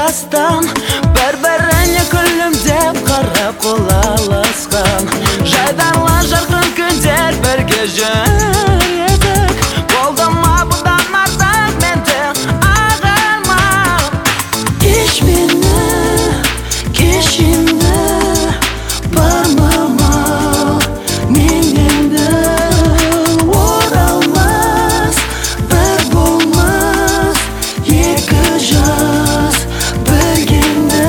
астан бір-біріне күлімдеп қарап қол алысқан жайдарлы жарқын күндер бірге жүредік болды ма бұдан артық менде ағарма кеш мені кеш енді бармама мен енді оралмас бір болмас екі жас біргенді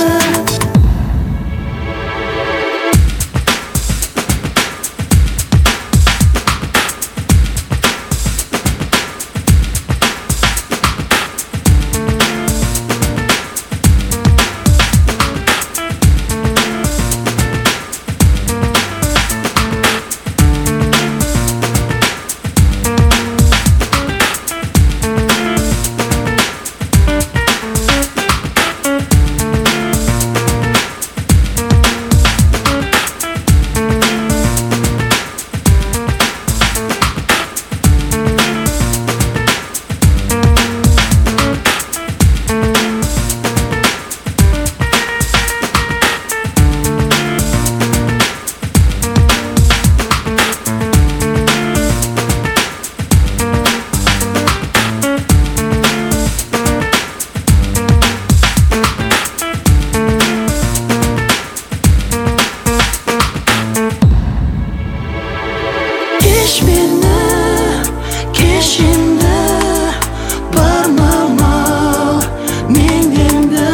Кеш мені, кеш енді бармама мен енді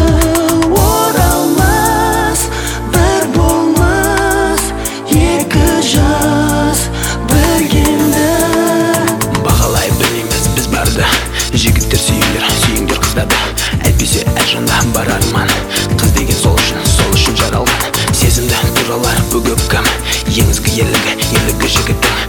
оралмас бір болмас екі жас біргенді бағалай білмейміз біз барды жігіттер сүйіңдер қыздарды әйтпесе әр жанда бар арман қыз деген сол үшін жаралған сезімді туралар бөгіп кім еңізгі ерлігі жігіттің